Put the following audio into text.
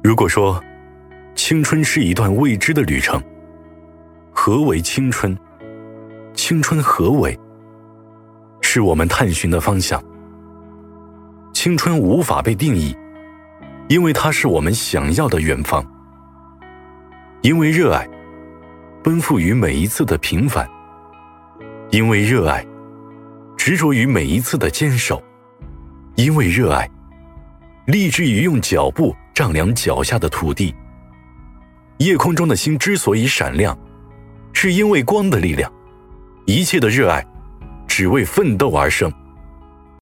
如果说青春是一段未知的旅程，何为青春？青春何为？是我们探寻的方向。青春无法被定义，因为它是我们想要的远方。因为热爱，奔赴于每一次的平凡；因为热爱，执着于每一次的坚守；因为热爱，立志于用脚步丈量脚下的土地。夜空中的星之所以闪亮，是因为光的力量。一切的热爱，只为奋斗而生。